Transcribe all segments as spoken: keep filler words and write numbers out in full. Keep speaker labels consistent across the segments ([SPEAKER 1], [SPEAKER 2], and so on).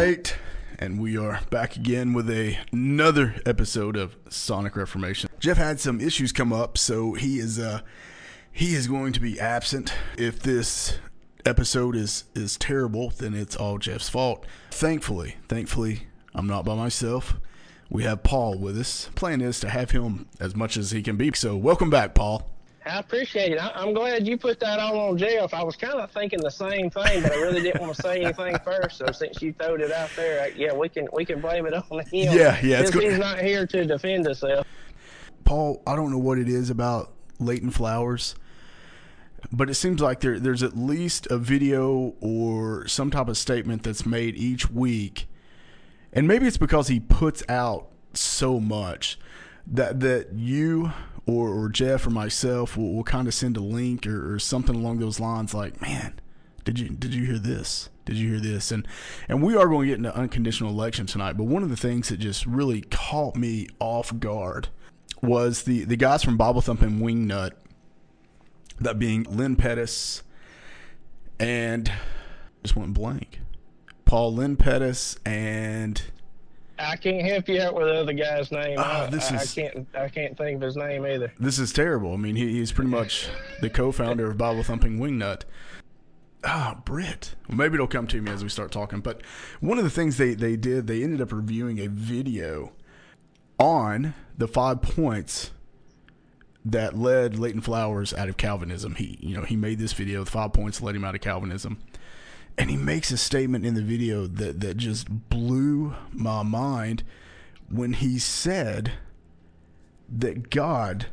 [SPEAKER 1] right, and we are back again with a, another episode of Sonic Reformation. Jeff had some issues come up, so he is uh he is going to be absent. If this episode is is terrible, then it's all Jeff's fault. Thankfully, thankfully, I'm not by myself. We have Paul with us. Plan is to have him as much as he can be. So welcome back, Paul.
[SPEAKER 2] I appreciate it. I, I'm glad you put that all on Jeff. I was kind of thinking the same thing, but I really didn't want to say anything first. So since you throwed it out there, I, yeah, we can we can blame it on him.
[SPEAKER 1] Yeah, yeah. It's
[SPEAKER 2] good. He's not here to defend himself.
[SPEAKER 1] Paul, I don't know what it is about Leighton Flowers, but it seems like there there's at least a video or some type of statement that's made each week, and maybe it's because he puts out so much that that you or, or Jeff or myself will, will kind of send a link or, or something along those lines, like, man, did you did you hear this? Did you hear this? And and we are going to get into unconditional election tonight, but one of the things that just really caught me off guard was the, the guys from Bible Thumping Wingnut, that being Lynn Pettis and just went blank. Paul Lynn Pettis and
[SPEAKER 2] I can't help you out with the other guy's name.
[SPEAKER 1] Oh,
[SPEAKER 2] I,
[SPEAKER 1] this
[SPEAKER 2] I,
[SPEAKER 1] is,
[SPEAKER 2] I can't I can't think of his name either.
[SPEAKER 1] This is terrible. I mean, he, he's pretty much the co-founder of Bible Thumping Wingnut. Ah, Britt. Well, maybe it'll come to me as we start talking. But one of the things they, they did, they ended up reviewing a video on the five points that led Leighton Flowers out of Calvinism. He, you know, he made this video with five points that led him out of Calvinism. And he makes a statement in the video that, that just blew my mind when he said that God,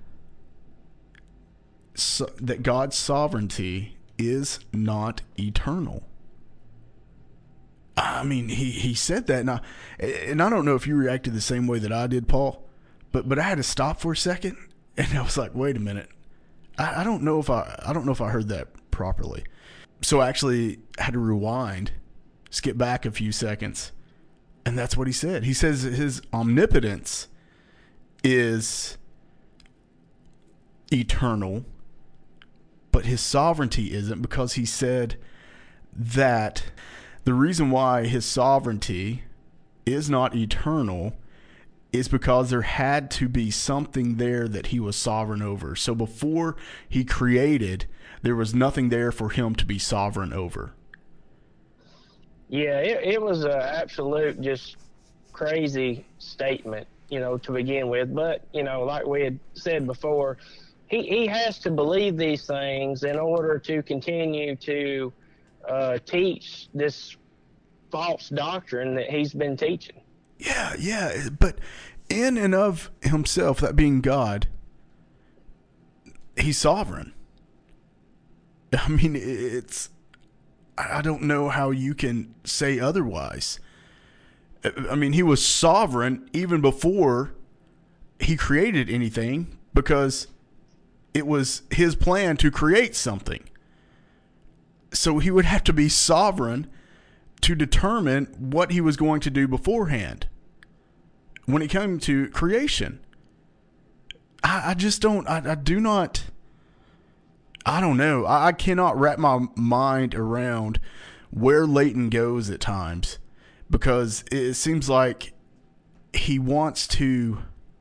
[SPEAKER 1] so, that God's sovereignty is not eternal. I mean, he, he said that, and I, and I don't know if you reacted the same way that I did, Paul, but but I had to stop for a second, and I was like, wait a minute, I, I don't know if I I don't know if I heard that properly. So I actually had to rewind, skip back a few seconds, and that's what he said. He says his omnipotence is eternal, but his sovereignty isn't, because he said that the reason why his sovereignty is not eternal is because there had to be something there that he was sovereign over. So before he created, there was nothing there for him to be sovereign over.
[SPEAKER 2] Yeah, it, it was an absolute just crazy statement, you know, to begin with. But, you know, like we had said before, he, he has to believe these things in order to continue to uh, teach this false doctrine that he's been teaching.
[SPEAKER 1] Yeah, yeah, but in and of himself, that being God, he's sovereign. I mean, it's, I don't know how you can say otherwise. I mean, he was sovereign even before he created anything, because it was his plan to create something. So he would have to be sovereign to determine what he was going to do beforehand when it came to creation. I, I just don't, I, I do not, I don't know. I, I cannot wrap my mind around where Leighton goes at times, because it seems like he wants to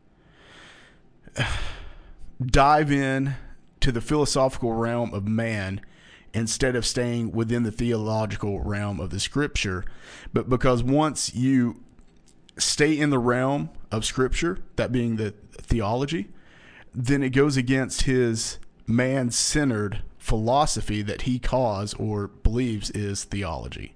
[SPEAKER 1] dive in to the philosophical realm of man instead of staying within the theological realm of the scripture. But because once you stay in the realm of scripture, that being the theology, then it goes against his man-centered philosophy that he calls or believes is theology.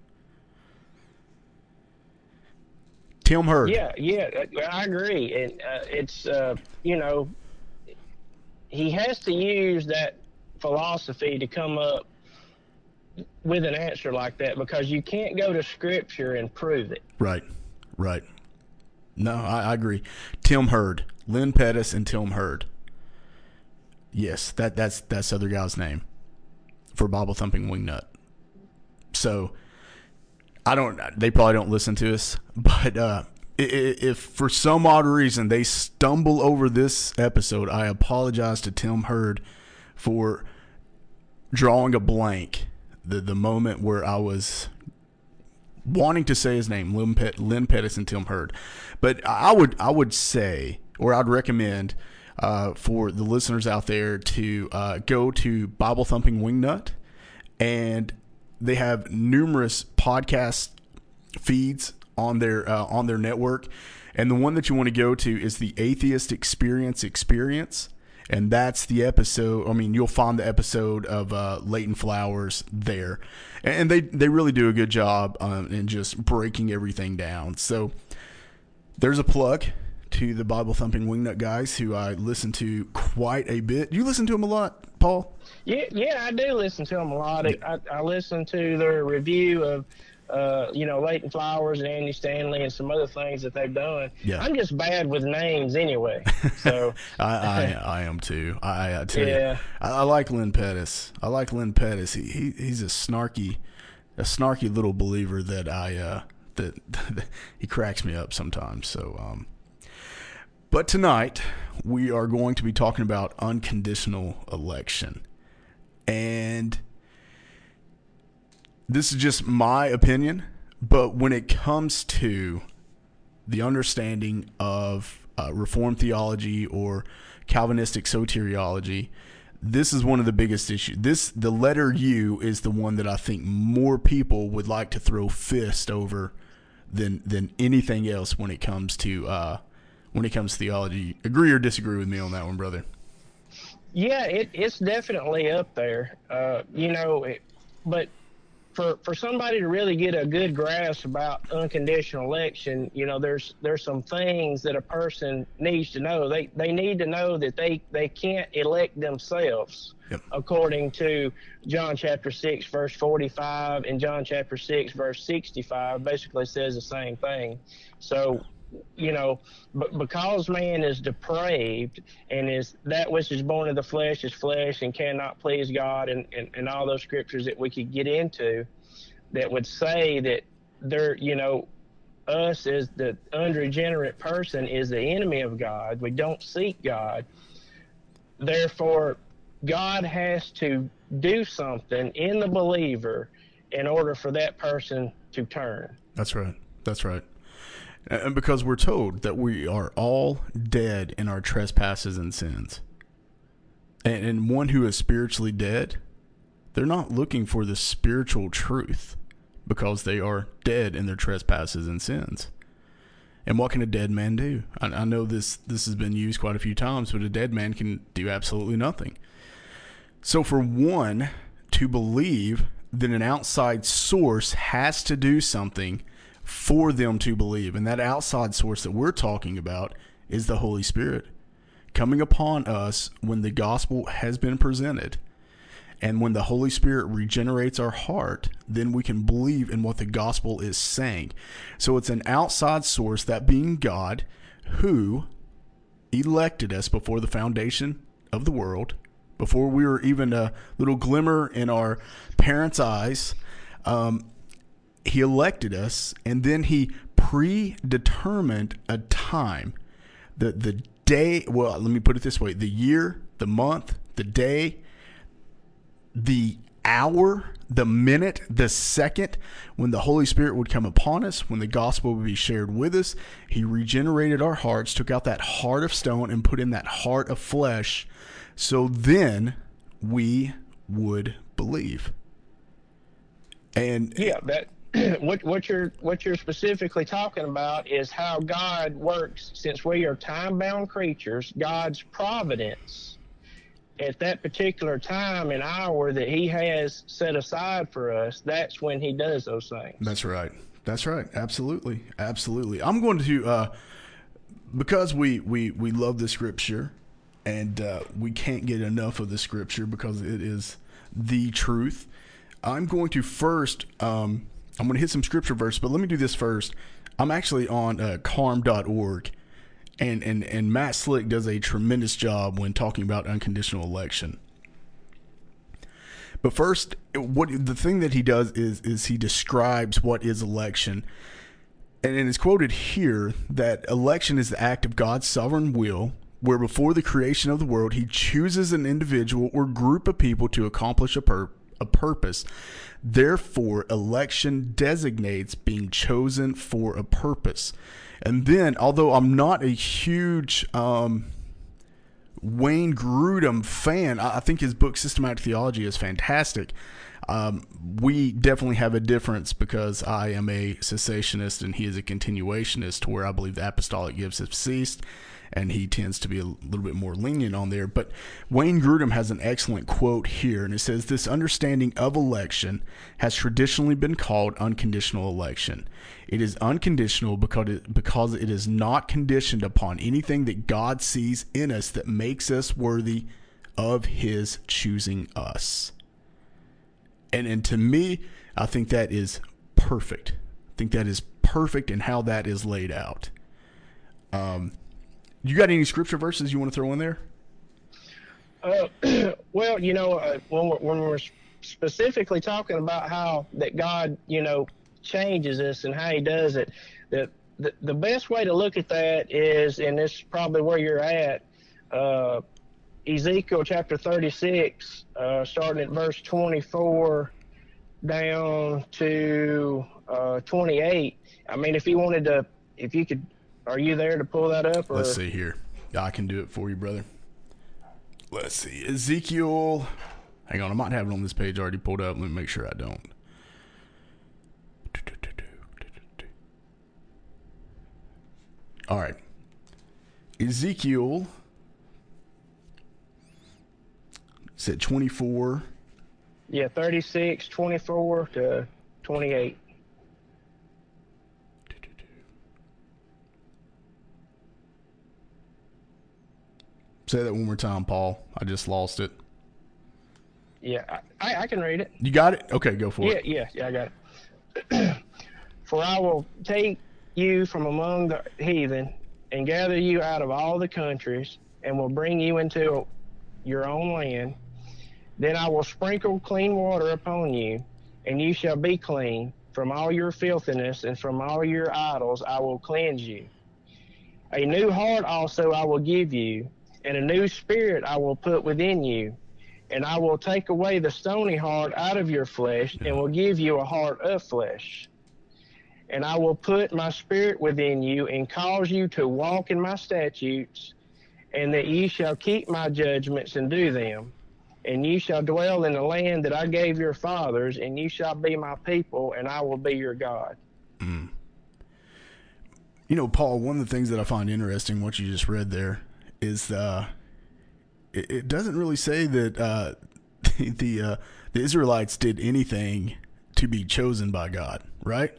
[SPEAKER 1] Tim Hurd.
[SPEAKER 2] Yeah, yeah, I agree. And uh, it's, uh, you know, he has to use that philosophy to come up with an answer like that, because you can't go to scripture and prove it.
[SPEAKER 1] Right, right. No, I, I agree. Tim Hurd, Lynn Pettis and Tim Hurd. Yes, that that's that's the other guy's name for Bible Thumping Wingnut. So I don't. They probably don't listen to us, but uh, if for some odd reason they stumble over this episode, I apologize to Tim Hurd for drawing a blank. The the moment where I was wanting to say his name, Lynn, Pet, Lynn Pettis and Tim Hurd. But I would I would say, or I'd recommend uh, for the listeners out there to uh, go to Bible Thumping Wingnut, and they have numerous podcast feeds on their uh, on their network. And the one that you want to go to is the Atheist Experience Experience. And that's the episode. I mean, you'll find the episode of uh, Leighton Flowers there. And they, they really do a good job um, in just breaking everything down. So there's a plug to the Bible Thumping Wingnut guys, who I listen to quite a bit. You listen to them a lot, Paul?
[SPEAKER 2] Yeah, yeah, I do listen to them a lot. I, I listen to their review of Uh, you know, Leighton Flowers and Andy Stanley and some other things that they've done. Yeah. I'm just bad with names anyway. So
[SPEAKER 1] I, I I am too. I, I tell yeah. you, I, I like Lynn Pettis. I like Lynn Pettis. He, he he's a snarky, a snarky little believer that I uh that, that he cracks me up sometimes. So um, but tonight we are going to be talking about unconditional election, and this is just my opinion, but when it comes to the understanding of uh, Reformed theology or Calvinistic soteriology, this is one of the biggest issues. This, the letter U, is the one that I think more people would like to throw fist over than than anything else when it comes to uh, when it comes to theology. Agree or disagree with me on that one, brother?
[SPEAKER 2] Yeah, it, it's definitely up there. Uh, you know, it, but. For, for somebody to really get a good grasp about unconditional election, you know, there's there's some things that a person needs to know. They they need to know that they, they can't elect themselves, yep. according to John chapter six, verse forty-five, and John chapter six, verse sixty-five, basically says the same thing. So, you know, but because man is depraved and is that which is born of the flesh is flesh and cannot please God, and, and, and all those scriptures that we could get into that would say that they're, you know, us as the unregenerate person is the enemy of God. We don't seek God. Therefore, God has to do something in the believer in order for that person to turn.
[SPEAKER 1] That's right. That's right. And because we're told that we are all dead in our trespasses and sins. And, and one who is spiritually dead, they're not looking for the spiritual truth because they are dead in their trespasses and sins. And what can a dead man do? I, I know this, this has been used quite a few times, but a dead man can do absolutely nothing. So for one to believe that an outside source has to do something for them to believe, and that outside source that we're talking about is the Holy Spirit coming upon us when the gospel has been presented. And when the Holy Spirit regenerates our heart, then we can believe in what the gospel is saying. So it's an outside source, that being God, who elected us before the foundation of the world, before we were even a little glimmer in our parents' eyes. Um, He elected us, and then he predetermined a time, the the day, well, let me put it this way, the year, the month, the day, the hour, the minute, the second when the Holy Spirit would come upon us, when the gospel would be shared with us. He regenerated our hearts, took out that heart of stone and put in that heart of flesh, so then we would believe. And
[SPEAKER 2] yeah, that what what you're what you're specifically talking about is how God works. Since we are time-bound creatures, God's providence at that particular time and hour that he has set aside for us, that's when he does those things.
[SPEAKER 1] That's right. That's right. Absolutely. Absolutely. I'm going to, uh, because we, we, we love the scripture, and uh, we can't get enough of the scripture because it is the truth. I'm going to first, um, I'm going to hit some scripture verse, but let me do this first. I'm actually on uh, carm dot org, and, and, and Matt Slick does a tremendous job when talking about unconditional election. But first, what the thing that he does is is he describes what is election. And it is quoted here that election is the act of God's sovereign will, where before the creation of the world, he chooses an individual or group of people to accomplish a, pur- a purpose. Therefore, election designates being chosen for a purpose. And then, although I'm not a huge um, Wayne Grudem fan, I think his book Systematic Theology is fantastic. Um, we definitely have a difference because I am a cessationist and he is a continuationist, to where I believe the apostolic gifts have ceased, and he tends to be a little bit more lenient on there. But Wayne Grudem has an excellent quote here, and it says, "This understanding of election has traditionally been called unconditional election. It is unconditional because it, because it is not conditioned upon anything that God sees in us that makes us worthy of his choosing us." And, and to me, I think that is perfect. I think that is perfect in how that is laid out. Um, you got any scripture verses you want to throw in there?
[SPEAKER 2] Uh, well, you know, uh, when we're, when we're specifically talking about how that God, you know, changes us and how he does it, that the, the best way to look at that is, and this is probably where you're at, uh, Ezekiel chapter thirty-six, uh, starting at verse twenty-four down to uh, twenty-eight. I mean, if you wanted to, if you could, are you there to pull that up? Or?
[SPEAKER 1] Let's see here. I can do it for you, brother. Let's see. Ezekiel. Hang on. I might have it on this page already pulled up. Let me make sure I don't. All right. Ezekiel. Said twenty-four.
[SPEAKER 2] Yeah, thirty-six, twenty-four to twenty-eight.
[SPEAKER 1] Say that one more time, Paul. I just lost it.
[SPEAKER 2] Yeah, I, I can read it.
[SPEAKER 1] You got it? Okay, go for
[SPEAKER 2] yeah,
[SPEAKER 1] it.
[SPEAKER 2] Yeah, yeah, I got it. "For I will take you from among the heathen and gather you out of all the countries and will bring you into your own land. Then I will sprinkle clean water upon you, and you shall be clean. From all your filthiness and from all your idols I will cleanse you. A new heart also I will give you, and a new spirit I will put within you. And I will take away the stony heart out of your flesh, and will give you a heart of flesh. And I will put my spirit within you, and cause you to walk in my statutes, and that ye shall keep my judgments and do them. And you shall dwell in the land that I gave your fathers, and you shall be my people, and I will be your God."
[SPEAKER 1] Mm. You know, Paul, one of the things that I find interesting, what you just read there, is uh, it, it doesn't really say that uh, the the, uh, the Israelites did anything to be chosen by God, right?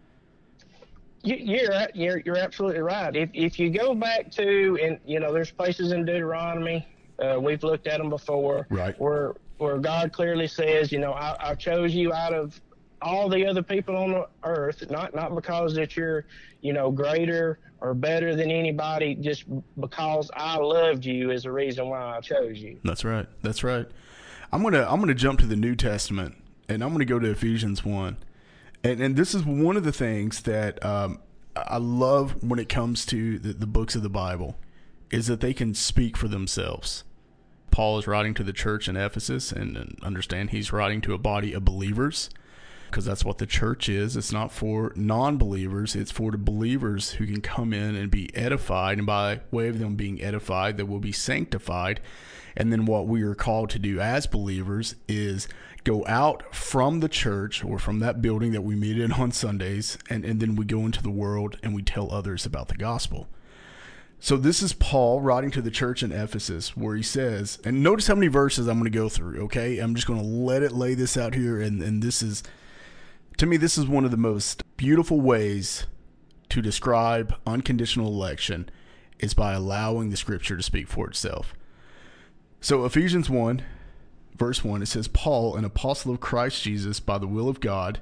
[SPEAKER 2] You, you're you're you're absolutely right. If if you go back to, and you know, there's places in Deuteronomy. Uh, we've looked at them before,
[SPEAKER 1] right?
[SPEAKER 2] Where where God clearly says, you know, I, I chose you out of all the other people on the earth, not not because that you're, you know, greater or better than anybody, just because I loved you is the reason why I chose you.
[SPEAKER 1] That's right. That's right. I'm gonna I'm gonna jump to the New Testament, and I'm gonna go to Ephesians one, and and this is one of the things that um, I love when it comes to the, the books of the Bible, is that they can speak for themselves. Paul is writing to the church in Ephesus, and, and understand he's writing to a body of believers, because that's what the church is. It's not for non-believers. It's for the believers who can come in and be edified, and by way of them being edified, they will be sanctified. And then what we are called to do as believers is go out from the church, or from that building that we meet in on Sundays, and, and then we go into the world and we tell others about the gospel. So this is Paul writing to the church in Ephesus, where he says, and notice how many verses I'm going to go through, okay? I'm just going to let it lay this out here, and, and this is, to me, this is one of the most beautiful ways to describe unconditional election, is by allowing the scripture to speak for itself. So Ephesians one, verse one, it says, "Paul, an apostle of Christ Jesus, by the will of God,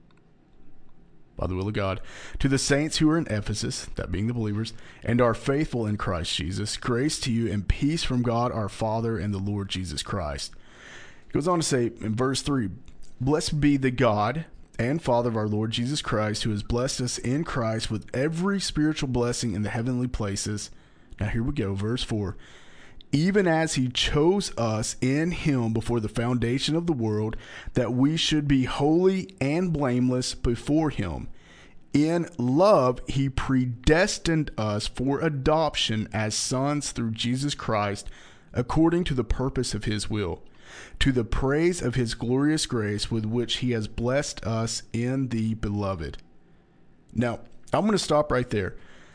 [SPEAKER 1] by the will of God, to the saints who are in Ephesus," that being the believers, "and are faithful in Christ Jesus, grace to you and peace from God our Father and the Lord Jesus Christ." It goes on to say in verse three, "Blessed be the God and Father of our Lord Jesus Christ, who has blessed us in Christ with every spiritual blessing in the heavenly places." Now here we go, verse four. even as he chose us in him before the foundation of the world, that we should be holy and blameless before him. In love, he predestined us for adoption as sons through Jesus Christ, according to the purpose of his will, to the praise of his glorious grace with which he has blessed us in the beloved. Now, I'm going to stop right there.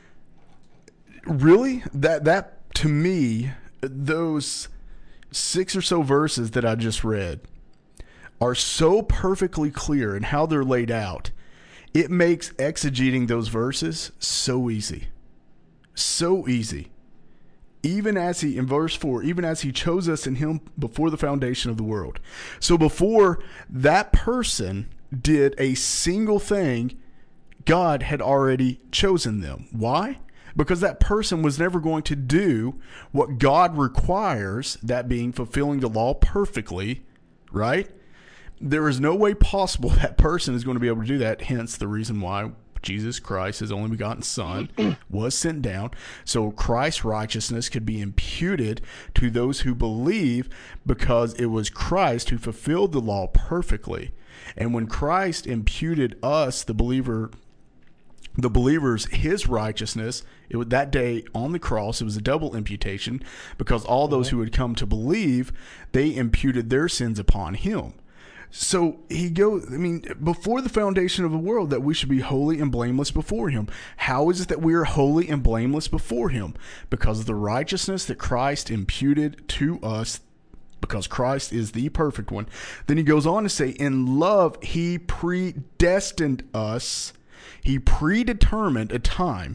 [SPEAKER 1] Really? That, that to me, those six or so verses that I just read are so perfectly clear in how they're laid out. It makes exegeting those verses so easy. So easy. Even as he, in verse four, even as he chose us in him before the foundation of the world. So before that person did a single thing, God had already chosen them. Why? Because that person was never going to do what God requires, that being fulfilling the law perfectly, right? There is no way possible that person is going to be able to do that. Hence the reason why Jesus Christ, his only begotten Son, was sent down, so Christ's righteousness could be imputed to those who believe, because it was Christ who fulfilled the law perfectly. And when Christ imputed us, the believer, the believers, his righteousness, it was that day on the cross, it was a double imputation, because all those who had come to believe, they imputed their sins upon him. So he goes, I mean, before the foundation of the world, that we should be holy and blameless before him. How is it that we are holy and blameless before him? Because of the righteousness that Christ imputed to us, because Christ is the perfect one. Then he goes on to say, in love, he predestined us. He predetermined a time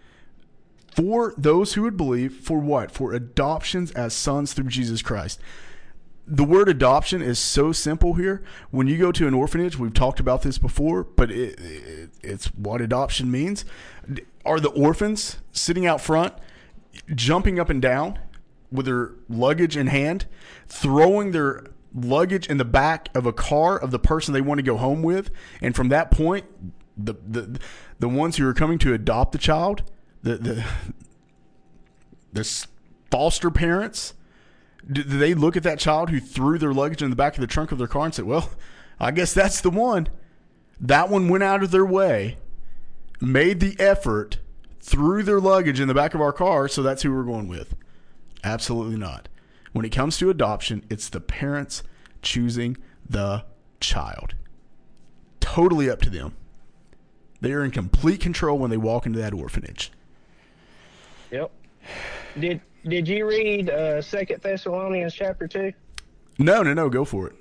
[SPEAKER 1] for those who would believe, for what? For adoptions as sons through Jesus Christ. The word adoption is so simple here. When you go to an orphanage, we've talked about this before, but it, it, it's what adoption means. Are the orphans sitting out front, jumping up and down with their luggage in hand, throwing their luggage in the back of a car of the person they want to go home with? And from that point, the the the ones who are coming to adopt the child, the the, the foster parents, do they look at that child who threw their luggage in the back of the trunk of their car and say, well, I guess that's the one. That one went out of their way, made the effort, threw their luggage in the back of our car, so that's who we're going with. Absolutely not. When it comes to adoption, it's the parents choosing the child. Totally up to them. They are in complete control when they walk into that orphanage.
[SPEAKER 2] Yep. Did Did you read uh, Second Thessalonians chapter two?
[SPEAKER 1] No, no, no. Go for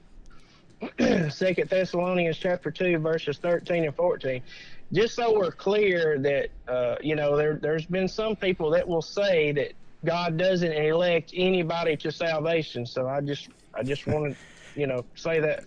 [SPEAKER 2] it. Second Thessalonians chapter two, verses thirteen and fourteen. Just so we're clear that uh, you know there there's been some people that will say that God doesn't elect anybody to salvation. So I just I just want to you know say that.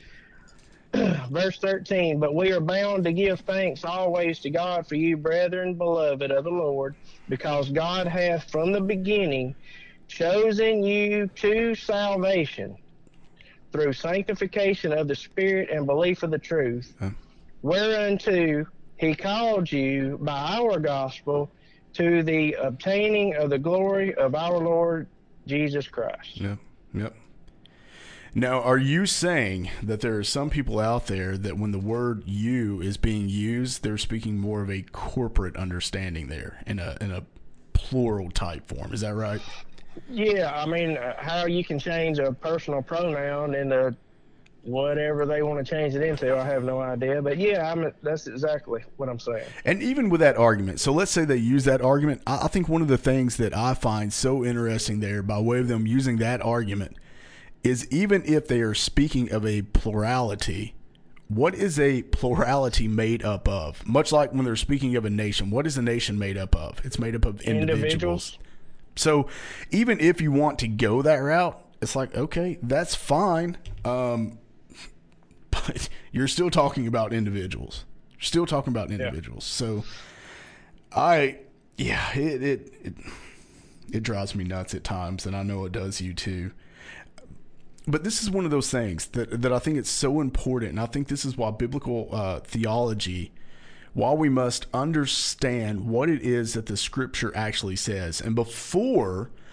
[SPEAKER 2] Verse thirteen, but we are bound to give thanks always to God for you, brethren, beloved of the Lord, because God hath from the beginning chosen you to salvation through sanctification of the Spirit and belief of the truth, huh? Whereunto he called you by our gospel to the obtaining of the glory of our Lord Jesus Christ.
[SPEAKER 1] Yep, yep. Now, are you saying that there are some people out there that when the word you is being used, they're speaking more of a corporate understanding there in a in a plural type form? Is that right?
[SPEAKER 2] Yeah, I mean, uh, how you can change a personal pronoun into whatever they want to change it into, I have no idea. But yeah, I mean, that's exactly what I'm saying.
[SPEAKER 1] And even with that argument, so let's say they use that argument. I, I think one of the things that I find so interesting there by way of them using that argument is even if they are speaking of a plurality, what is a plurality made up of? Much like when they're speaking of a nation, what is a nation made up of? It's made up of individuals. individuals. So even if you want to go that route, it's like, okay, that's fine. Um, but you're still talking about individuals. You're still talking about individuals. Yeah. So I, yeah, it, it, it, it drives me nuts at times, and I know it does you too. But this is one of those things that, that I think it's so important, and I think this is why biblical uh, theology, while we must understand what it is that the Scripture actually says, and before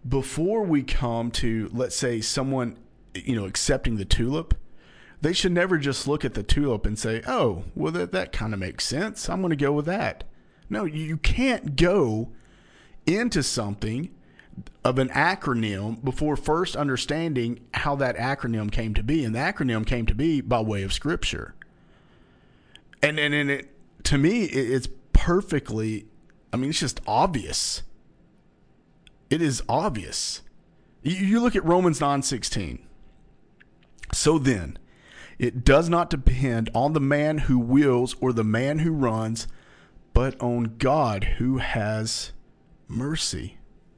[SPEAKER 1] before we come to, let's say, someone, you know, accepting the tulip, they should never just look at the tulip and say, oh, well, that, that kind of makes sense. I'm going to go with that. No, you can't go into something of an acronym before first understanding how that acronym came to be. And the acronym came to be by way of Scripture. And, and, and it, to me, it, it's perfectly, I mean, it's just obvious. It is obvious. You, you look at Romans nine sixteen. So then, it does not depend on the man who wills or the man who runs, but on God who has mercy.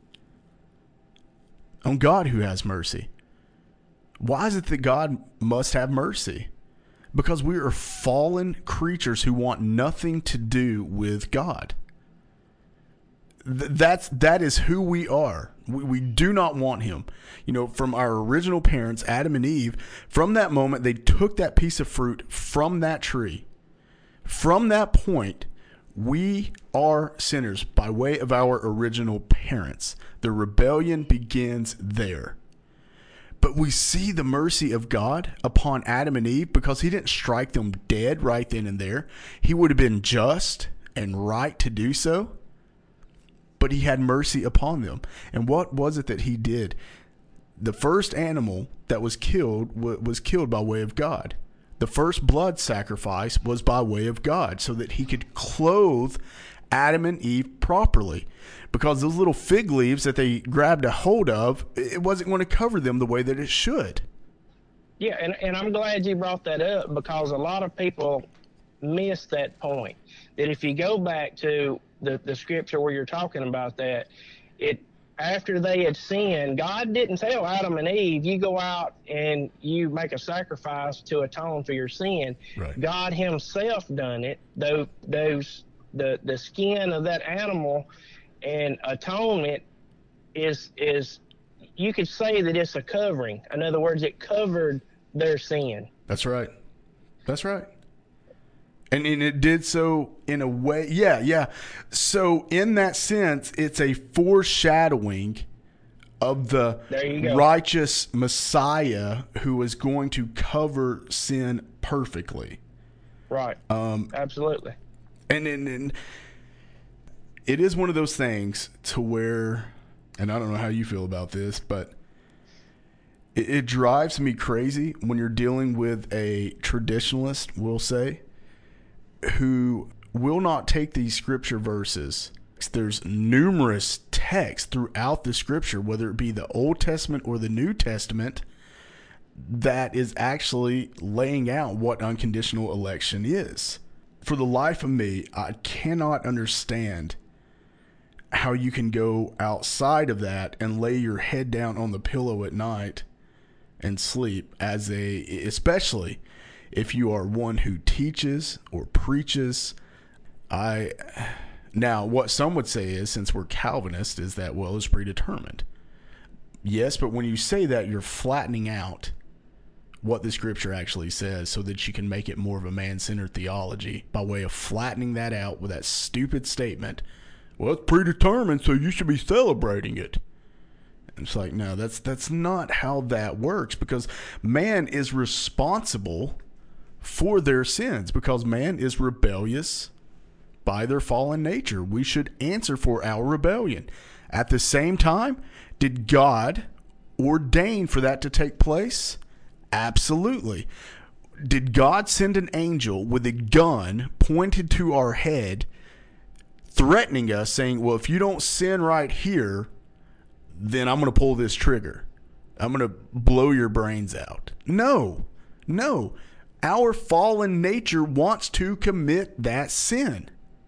[SPEAKER 1] On God who has mercy. Why is it that God must have mercy? Because we are fallen creatures who want nothing to do with God. Th- that's that is who we are. We, we do not want him. You know, from our original parents, Adam and Eve, from that moment, they took that piece of fruit from that tree. From that point, we are sinners by way of our original parents. The rebellion begins there. But we see the mercy of God upon Adam and Eve because he didn't strike them dead right then and there. He would have been just and right to do so, but he had mercy upon them. And what was it that he did? The first animal that was killed was killed by way of God. The first blood sacrifice was by way of God so that he could clothe Adam and Eve properly. Because those little fig leaves that they grabbed a hold of, it wasn't going to cover them the way that it should.
[SPEAKER 2] Yeah, and, and I'm glad you brought that up because a lot of people miss that point. That if you go back to the, the scripture where you're talking about that, it after they had sinned, God didn't tell Adam and Eve, you go out and you make a sacrifice to atone for your sin.
[SPEAKER 1] Right.
[SPEAKER 2] God himself done it. Those, those the, the skin of that animal and atonement is, is you could say that it's a covering. In other words, it covered their sin.
[SPEAKER 1] That's right. That's right. And, and it did so in a way. Yeah, yeah. So in that sense, it's a foreshadowing of the righteous Messiah who is going to cover sin perfectly.
[SPEAKER 2] Right. Um, Absolutely.
[SPEAKER 1] And, and, and it is one of those things to where, and I don't know how you feel about this, but it, it drives me crazy when you're dealing with a traditionalist, we'll say, who will not take these scripture verses. There's numerous texts throughout the scripture, whether it be the Old Testament or the New Testament, that is actually laying out what unconditional election is. For the life of me, I cannot understand how you can go outside of that and lay your head down on the pillow at night and sleep as a, especially if you are one who teaches or preaches. I now what some would say is, since we're Calvinist, is that, well, it's predetermined. Yes, but when you say that, you're flattening out what the scripture actually says so that you can make it more of a man-centered theology by way of flattening that out with that stupid statement, well, it's predetermined, so you should be celebrating it. And it's like, no, that's that's not how that works, because man is responsible for their sins, because man is rebellious by their fallen nature. We should answer for our rebellion. At the same time, did God ordain for that to take place? Absolutely. Did God send an angel with a gun pointed to our head, threatening us, saying, well, if you don't sin right here, then I'm going to pull this trigger. I'm going to blow your brains out? No, no. Our fallen nature wants to commit that sin.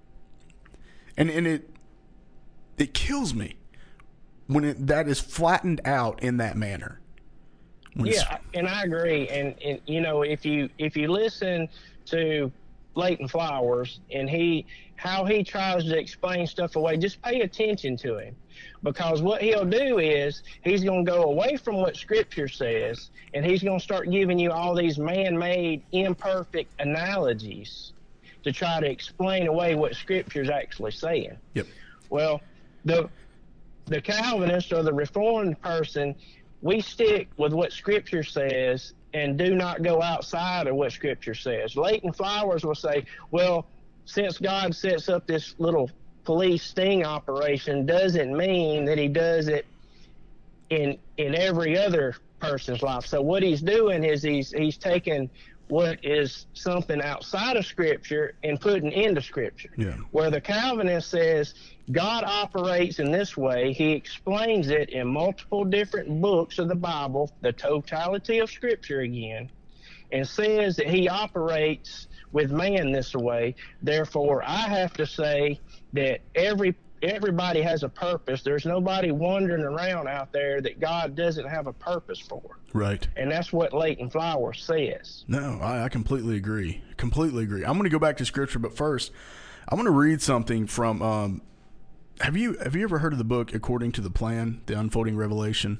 [SPEAKER 1] And and it it kills me when it, that is flattened out in that manner. When
[SPEAKER 2] yeah, and I agree. And, and you know, if you if you listen to Leighton Flowers and he how he tries to explain stuff away, just pay attention to him. Because what he'll do is he's going to go away from what Scripture says, and he's going to start giving you all these man-made, imperfect analogies to try to explain away what Scripture's actually saying.
[SPEAKER 1] Yep.
[SPEAKER 2] Well, the the Calvinist or the Reformed person, we stick with what Scripture says and do not go outside of what Scripture says. Leighton Flowers will say, well, since God sets up this little police sting operation, doesn't mean that he does it in in every other person's life. So what he's doing is he's he's taking what is something outside of Scripture and putting into Scripture.
[SPEAKER 1] Yeah.
[SPEAKER 2] Where the Calvinist says God operates in this way, he explains it in multiple different books of the Bible, the totality of Scripture again, and says that he operates with man this way. Therefore, I have to say that every everybody has a purpose. There's nobody wandering around out there that God doesn't have a purpose for.
[SPEAKER 1] Right.
[SPEAKER 2] And that's what Leighton Flowers says.
[SPEAKER 1] No, I, I completely agree. Completely agree. I'm going to go back to Scripture, but first, I'm going to read something from. Um, have you have you ever heard of the book According to the Plan, The Unfolding Revelation?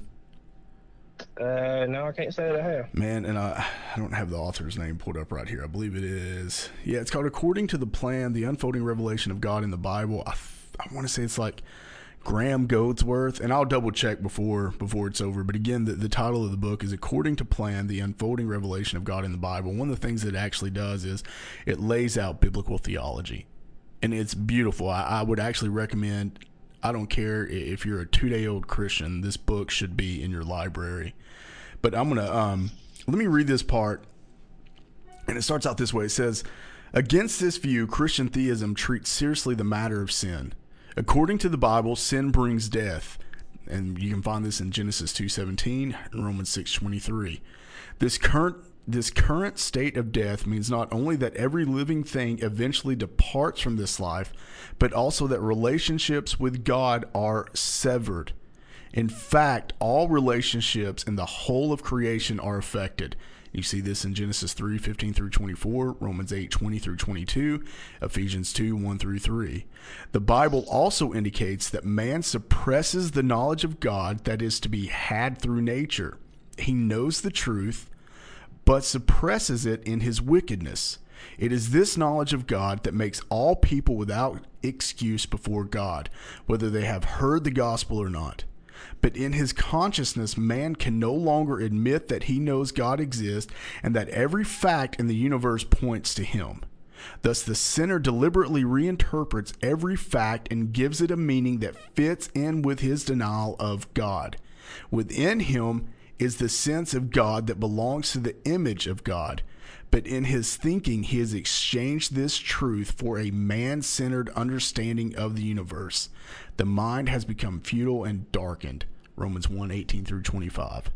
[SPEAKER 2] Uh, no, I can't say that I have.
[SPEAKER 1] Man, and I, I don't have the author's name pulled up right here. I believe it is. Yeah, it's called According to the Plan, The Unfolding Revelation of God in the Bible. I, I want to say it's like Graham Goldsworth, and I'll double check before before it's over. But again, the, the title of the book is According to Plan, The Unfolding Revelation of God in the Bible. One of the things that it actually does is it lays out biblical theology, and it's beautiful. I, I would actually recommend, I don't care if you're a two-day-old Christian, this book should be in your library. But I'm going to, um, let me read this part, and it starts out this way. It says, against this view, Christian theism treats seriously the matter of sin. According to the Bible, sin brings death, and you can find this in Genesis two seventeen and Romans six twenty-three. This current this current state of death means not only that every living thing eventually departs from this life, but also that relationships with God are severed. In fact, all relationships in the whole of creation are affected. You see this in Genesis three fifteen through twenty-four, Romans eight twenty through twenty-two, Ephesians two one through three. The Bible also indicates that man suppresses the knowledge of God that is to be had through nature. He knows the truth, but suppresses it in his wickedness. It is this knowledge of God that makes all people without excuse before God, whether they have heard the gospel or not. But in his consciousness, man can no longer admit that he knows God exists and that every fact in the universe points to him. Thus, the sinner deliberately reinterprets every fact and gives it a meaning that fits in with his denial of God. Within him is the sense of God that belongs to the image of God. But in his thinking, he has exchanged this truth for a man-centered understanding of the universe. The mind has become futile and darkened. Romans one eighteen through twenty-five.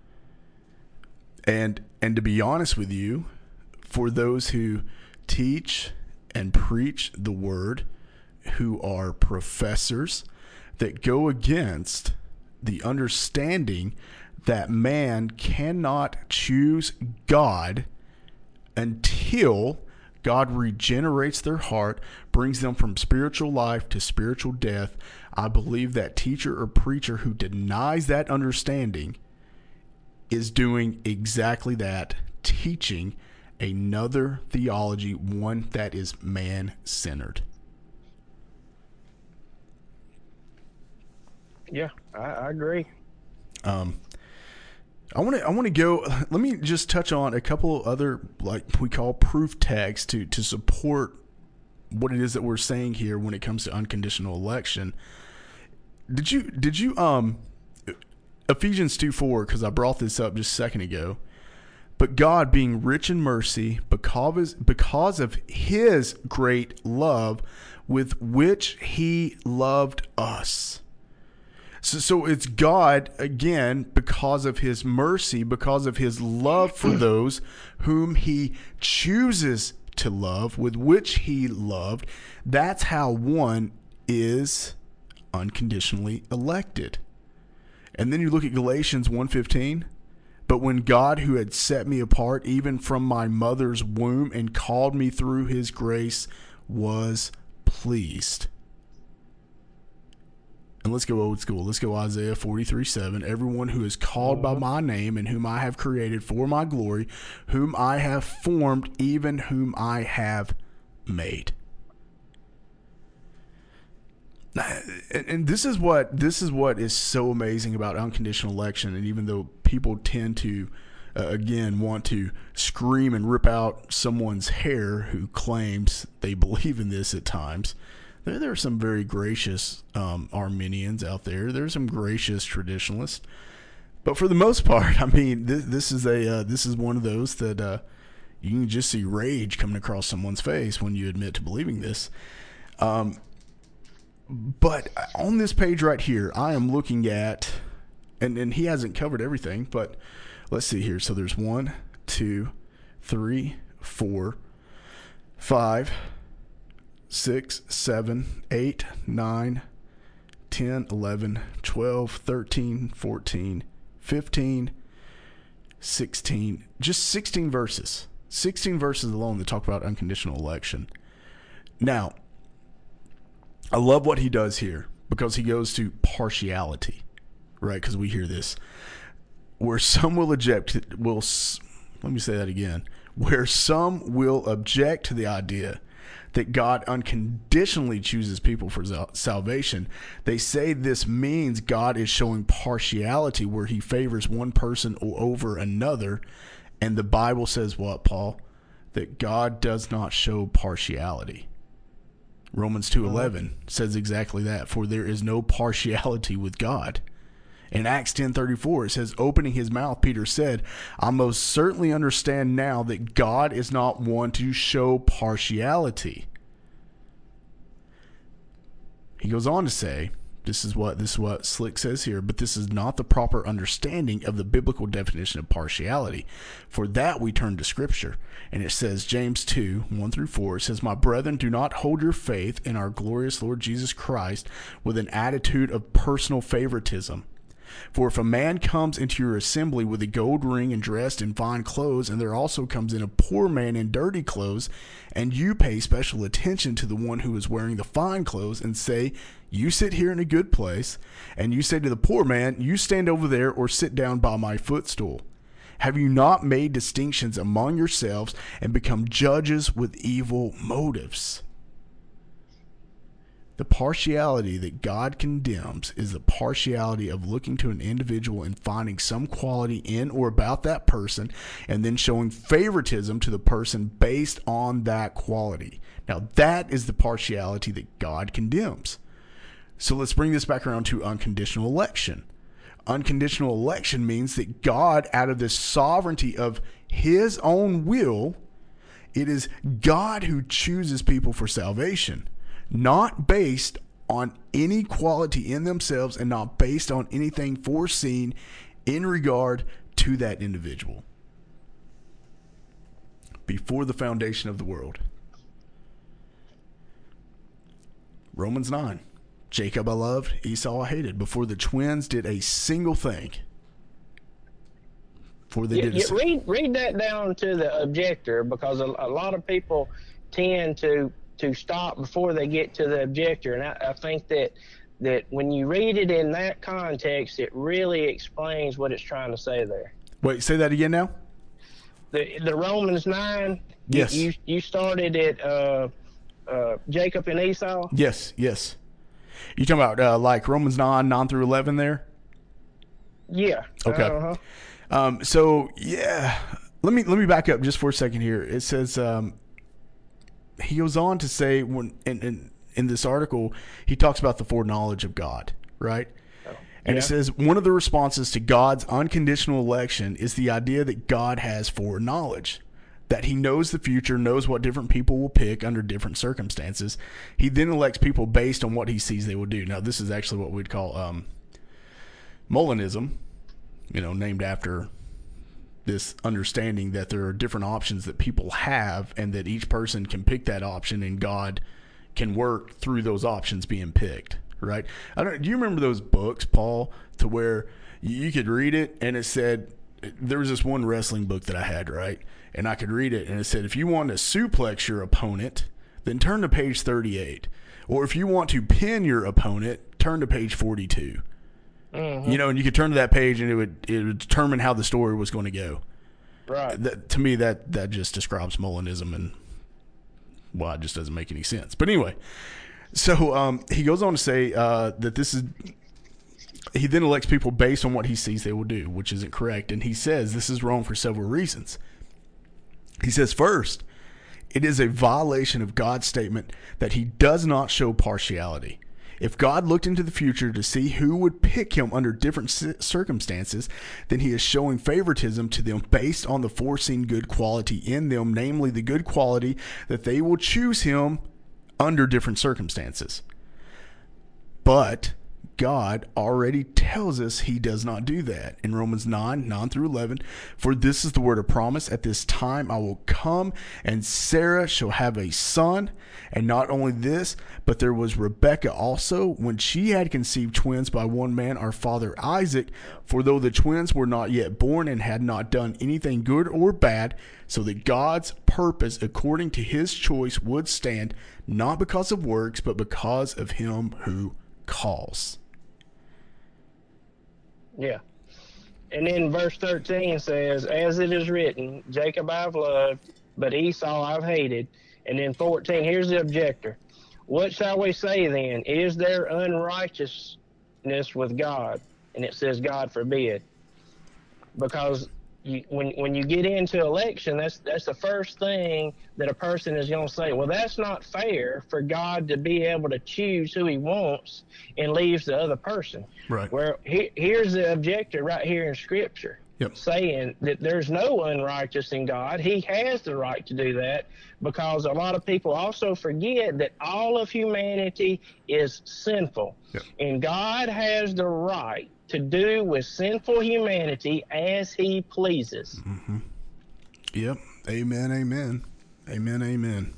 [SPEAKER 1] And and to be honest with you, for those who teach and preach the word, who are professors that go against the understanding that man cannot choose God until God regenerates their heart, brings them from spiritual life to spiritual death. I believe that teacher or preacher who denies that understanding is doing exactly that, teaching another theology, one that is man-centered.
[SPEAKER 2] Yeah, I, I agree.
[SPEAKER 1] Um, I want to I want to go. Let me just touch on a couple other, like we call proof texts to to support what it is that we're saying here when it comes to unconditional election. Did you did you um Ephesians two four, because I brought this up just a second ago. But God, being rich in mercy, because because of his great love with which he loved us. So, so it's God, again, because of his mercy, because of his love for those whom he chooses to love, with which he loved. That's how one is unconditionally elected. And then you look at Galatians one fifteen. But when God, who had set me apart even from my mother's womb and called me through his grace, was pleased. And let's go old school. Let's go Isaiah forty-three seven. Everyone who is called by my name and whom I have created for my glory, whom I have formed, even whom I have made. And, and this is what this is what is so amazing about unconditional election. And even though people tend to, uh, again, want to scream and rip out someone's hair who claims they believe in this at times, there, there are some very gracious um, Arminians out there. There's some gracious traditionalists. But for the most part, I mean, this, this is a uh, this is one of those that uh, you can just see rage coming across someone's face when you admit to believing this. Um, but on this page right here, I am looking at, and, and he hasn't covered everything, but let's see here. So there's one, two, three, four, five, six, seven, eight, nine, ten, eleven, twelve, thirteen, fourteen, fifteen, sixteen, just sixteen verses. sixteen verses alone that talk about unconditional election. Now, I love what he does here because he goes to partiality, right? Because we hear this. Where some will object, will, let me say that again. Where some will object to the idea that God unconditionally chooses people for salvation, they say this means God is showing partiality where he favors one person over another. And the Bible says what, Paul? That God does not show partiality. Romans two eleven says exactly that. For there is no partiality with God. In Acts ten thirty-four, it says, opening his mouth, Peter said, I most certainly understand now that God is not one to show partiality. He goes on to say, this is what this is what Slick says here, but this is not the proper understanding of the biblical definition of partiality. For that we turn to Scripture. And it says, James two, one through four, it says, my brethren, do not hold your faith in our glorious Lord Jesus Christ with an attitude of personal favoritism. For if a man comes into your assembly with a gold ring and dressed in fine clothes, and there also comes in a poor man in dirty clothes, and you pay special attention to the one who is wearing the fine clothes, and say, you sit here in a good place, and you say to the poor man, you stand over there or sit down by my footstool. Have you not made distinctions among yourselves and become judges with evil motives? The partiality that God condemns is the partiality of looking to an individual and finding some quality in or about that person and then showing favoritism to the person based on that quality. Now, that is the partiality that God condemns. So let's bring this back around to unconditional election. Unconditional election means that God, out of the sovereignty of his own will, it is God who chooses people for salvation. Not based on any quality in themselves and not based on anything foreseen in regard to that individual. Before the foundation of the world. Romans nine. Jacob I loved, Esau I hated. Before the twins did a single thing. Before they
[SPEAKER 2] yeah,
[SPEAKER 1] did a
[SPEAKER 2] yeah,
[SPEAKER 1] single
[SPEAKER 2] read, read that down to the objector, because a, a lot of people tend to to stop before they get to the objector. And I, I think that that when you read it in that context, it really explains what it's trying to say there.
[SPEAKER 1] Wait, say that again now?
[SPEAKER 2] The the Romans nine,
[SPEAKER 1] yes.
[SPEAKER 2] you, you started at uh, uh, Jacob and Esau?
[SPEAKER 1] Yes, yes. You talking about uh, like Romans nine, nine through eleven there?
[SPEAKER 2] Yeah.
[SPEAKER 1] Okay.
[SPEAKER 2] Uh-huh.
[SPEAKER 1] Um, so, yeah, let me let me back up just for a second here. It says... Um, he goes on to say, when in, in, in this article, he talks about the foreknowledge of God, right? Oh, and yeah. It says, one of the responses to God's unconditional election is the idea that God has foreknowledge, that he knows the future, knows what different people will pick under different circumstances. He then elects people based on what he sees they will do. Now, this is actually what we'd call um, Molinism, you know, named after this understanding that there are different options that people have and that each person can pick that option and God can work through those options being picked, right? I don't, do you remember those books, Paul, to where you could read it and it said, there was this one wrestling book that I had, right? And I could read it and it said, if you want to suplex your opponent, then turn to page thirty-eight. Or if you want to pin your opponent, turn to page forty-two. Mm-hmm. You know, and you could turn to that page and it would it would determine how the story was going to go.
[SPEAKER 2] Right.
[SPEAKER 1] That, to me, that, that just describes Molinism, and, well, it just doesn't make any sense. But anyway, So um, he goes on to say uh, that this is. He then elects people based on what he sees they will do, which isn't correct. And he says this is wrong for several reasons. He says, first, it is a violation of God's statement that he does not show partiality. If God looked into the future to see who would pick him under different circumstances, then he is showing favoritism to them based on the foreseen good quality in them, namely the good quality that they will choose him under different circumstances. But God already tells us he does not do that. In Romans nine, nine through eleven, for this is the word of promise, at this time I will come, and Sarah shall have a son. And not only this, but there was Rebekah also, when she had conceived twins by one man, our father Isaac. For though the twins were not yet born and had not done anything good or bad, so that God's purpose according to his choice would stand, not because of works, but because of him who calls.
[SPEAKER 2] Yeah. And then verse thirteen says, as it is written, Jacob I've loved, but Esau I've hated. And then fourteen, here's the objector. What shall we say then? Is there unrighteousness with God? And it says, God forbid. Because you, when when you get into election, that's that's the first thing that a person is going to say. Well, that's not fair for God to be able to choose who he wants and leaves the other person.
[SPEAKER 1] Right.
[SPEAKER 2] Where he, here's the objector right here in Scripture,
[SPEAKER 1] yep,
[SPEAKER 2] saying that there's no unrighteous in God. He has the right to do that, because a lot of people also forget that all of humanity is sinful.
[SPEAKER 1] Yep.
[SPEAKER 2] And God has the right to do with sinful humanity as he pleases.
[SPEAKER 1] Mm-hmm. Yep. Amen, amen. Amen, amen.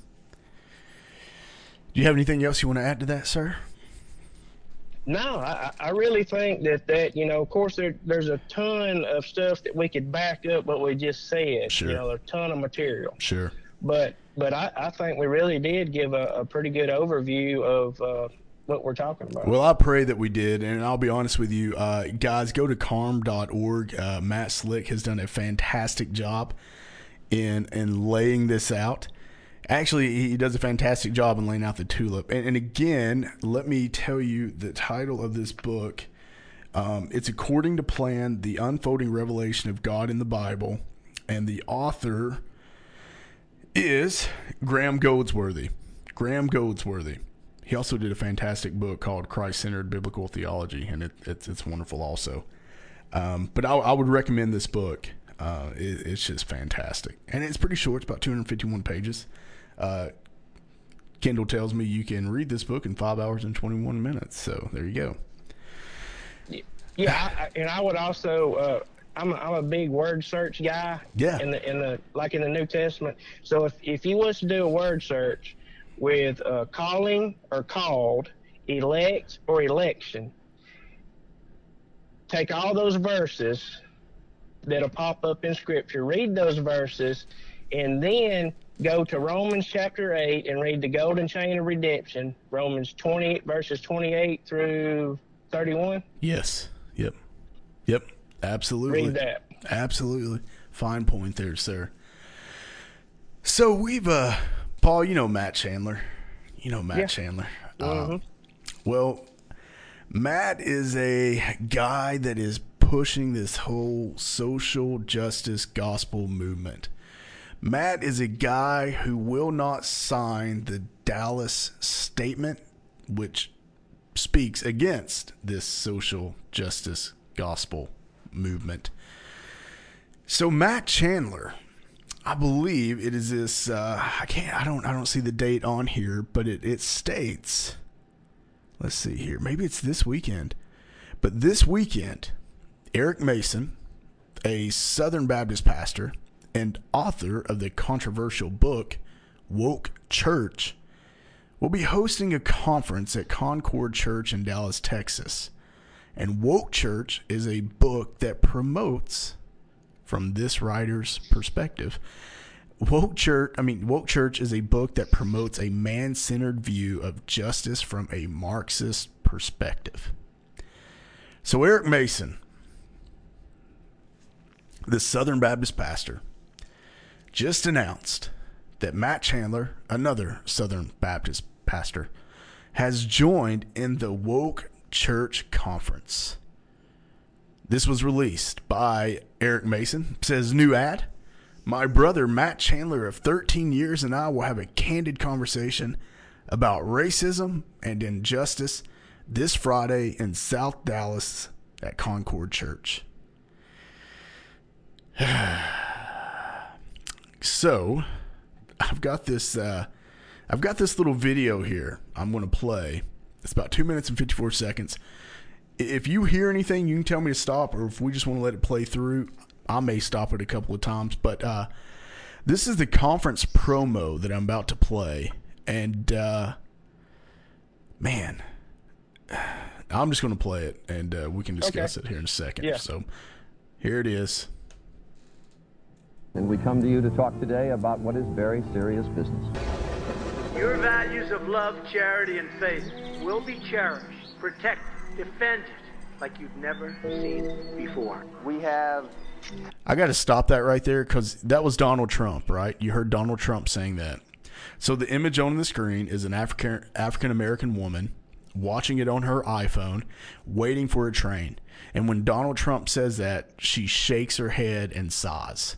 [SPEAKER 1] Do you have anything else you want to add to that, sir?
[SPEAKER 2] No, I, I really think that, that, you know, of course, there, there's a ton of stuff that we could back up what we just said.
[SPEAKER 1] Sure.
[SPEAKER 2] You know, there's a ton of material.
[SPEAKER 1] Sure.
[SPEAKER 2] But but I, I think we really did give a, a pretty good overview of uh, what we're talking about.
[SPEAKER 1] Well, I pray that we did, and I'll be honest with you, uh, guys, go to carm dot org. Uh, Matt Slick has done a fantastic job in in laying this out. Actually, he does a fantastic job in laying out the tulip. And, and again, let me tell you the title of this book. Um, it's According to Plan, The Unfolding Revelation of God in the Bible. And the author is Graham Goldsworthy. Graham Goldsworthy. He also did a fantastic book called Christ-Centered Biblical Theology, and it, it's it's wonderful also. Um, but I, I would recommend this book. Uh, it, it's just fantastic. And it's pretty short. It's about two hundred fifty-one pages. Uh, Kindle tells me you can read this book in five hours and twenty-one minutes. So there you go.
[SPEAKER 2] Yeah, I, and I would also, uh, I'm a, I'm a big word search guy.
[SPEAKER 1] Yeah.
[SPEAKER 2] In the in the like in the New Testament. So if if you was to do a word search with uh, calling or called, elect or election, take all those verses that'll pop up in Scripture, read those verses, and then go to Romans chapter eight and read the golden chain of redemption, Romans twenty, verses twenty-eight through thirty-one.
[SPEAKER 1] Yes. Yep. Yep. Absolutely.
[SPEAKER 2] Read that.
[SPEAKER 1] Absolutely. Fine point there, sir. So we've, uh, Paul, you know Matt Chandler. You know Matt
[SPEAKER 2] Yeah.
[SPEAKER 1] Chandler.
[SPEAKER 2] Mm-hmm.
[SPEAKER 1] Uh, well, Matt is a guy that is pushing this whole social justice gospel movement. Matt is a guy who will not sign the Dallas Statement, which speaks against this social justice gospel movement. So Matt Chandler, I believe it is this, uh, I can't, I don't, I don't see the date on here, but it, it states, let's see here, maybe it's this weekend, but this weekend, Eric Mason, a Southern Baptist pastor and author of the controversial book, Woke Church, will be hosting a conference at Concord Church in Dallas, Texas. And Woke Church is a book that promotes, from this writer's perspective, Woke Church, I mean, Woke Church is a book that promotes a man-centered view of justice from a Marxist perspective. So Eric Mason, the Southern Baptist pastor, just announced that Matt Chandler, another Southern Baptist pastor, has joined in the Woke Church Conference. This was released by Eric Mason. It says, new ad. My brother Matt Chandler of thirteen years and I will have a candid conversation about racism and injustice this Friday in South Dallas at Concord Church. So, I've got this uh, I've got this little video here I'm going to play. It's about two minutes and fifty-four seconds. If you hear anything, you can tell me to stop, or if we just want to let it play through, I may stop it a couple of times. But uh, this is the conference promo that I'm about to play. And, uh, man, I'm just going to play it, and uh, we can discuss okay. it here in a second.
[SPEAKER 2] Yeah.
[SPEAKER 1] So here it is.
[SPEAKER 3] And we come to you to talk today about what is very serious business.
[SPEAKER 4] Your values of love, charity, and faith will be cherished, protected, defended like you've never seen before.
[SPEAKER 3] We have...
[SPEAKER 1] I got to stop that right there, because that was Donald Trump, right? You heard Donald Trump saying that. So the image on the screen is an African African-American woman watching it on her iPhone, waiting for a train. And when Donald Trump says that, she shakes her head and sighs.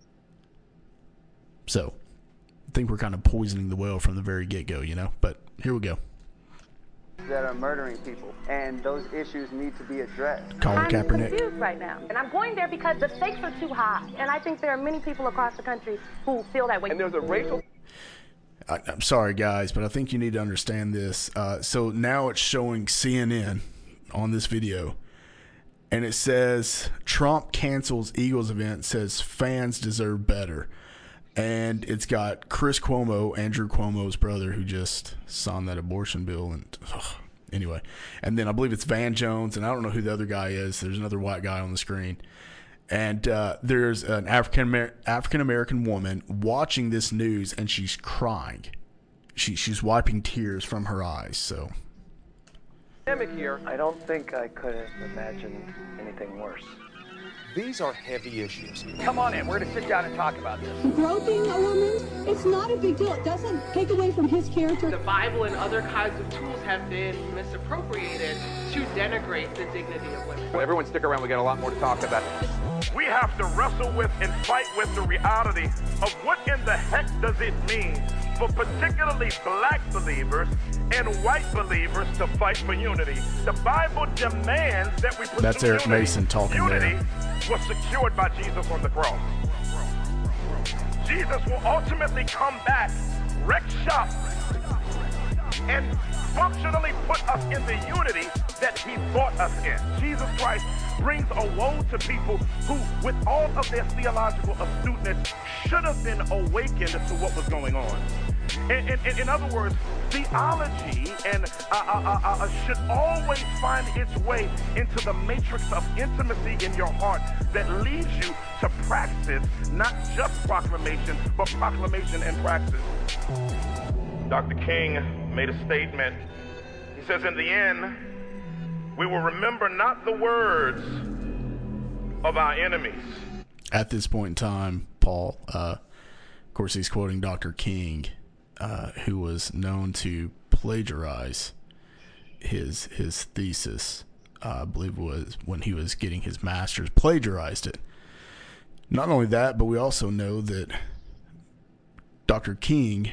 [SPEAKER 1] So, I think we're kind of poisoning the well from the very get-go, you know? But here we go.
[SPEAKER 5] That are murdering people, and those issues need to be addressed.
[SPEAKER 1] Colin
[SPEAKER 6] I'm
[SPEAKER 1] Kaepernick.
[SPEAKER 6] confused right now, and I'm going there because the stakes are too high, and I think there are many people across the country who feel that way.
[SPEAKER 5] And there's a racial...
[SPEAKER 1] I, I'm sorry, guys, but I think you need to understand this. Uh, so now it's showing C N N on this video, and it says Trump cancels Eagles event, says fans deserve better. And it's got Chris Cuomo, Andrew Cuomo's brother, who just signed that abortion bill. And ugh, anyway, and then I believe it's Van Jones, and I don't know who the other guy is. There's another white guy on the screen. And uh, there's an African African American woman watching this news, and she's crying. She she's wiping tears from her eyes. So,
[SPEAKER 5] here, I don't think I could have imagined anything worse.
[SPEAKER 7] These are heavy issues.
[SPEAKER 5] Come on in. We're going to sit down and talk about this.
[SPEAKER 8] Groping a woman, it's not a big deal. It doesn't take away from his character.
[SPEAKER 9] The Bible and other kinds of tools have been misappropriated to denigrate the dignity of women.
[SPEAKER 7] Well, everyone stick around. We got a lot more to talk about.
[SPEAKER 10] We have to wrestle with and fight with the reality of what in the heck does it mean for particularly black believers and white believers to fight for unity. The Bible demands that we pursue
[SPEAKER 1] that's Eric
[SPEAKER 10] unity.
[SPEAKER 1] Mason talking
[SPEAKER 10] unity
[SPEAKER 1] there.
[SPEAKER 10] was secured by Jesus on the cross. Jesus will ultimately come back, wreck shop, and functionally put us in the unity that he brought us in. Jesus Christ brings a woe to people who, with all of their theological astuteness, should have been awakened to what was going on. In, in, in other words, theology and uh, uh, uh, uh, should always find its way into the matrix of intimacy in your heart that leads you to praxis, not just proclamation, but proclamation and praxis. Doctor King made a statement. He says, in the end, we will remember not the words of our enemies.
[SPEAKER 1] At this point in time, Paul, uh, of course, he's quoting Doctor King, uh, who was known to plagiarize his his thesis. Uh, I believe it was when he was getting his master's, plagiarized it. Not only that, but we also know that Doctor King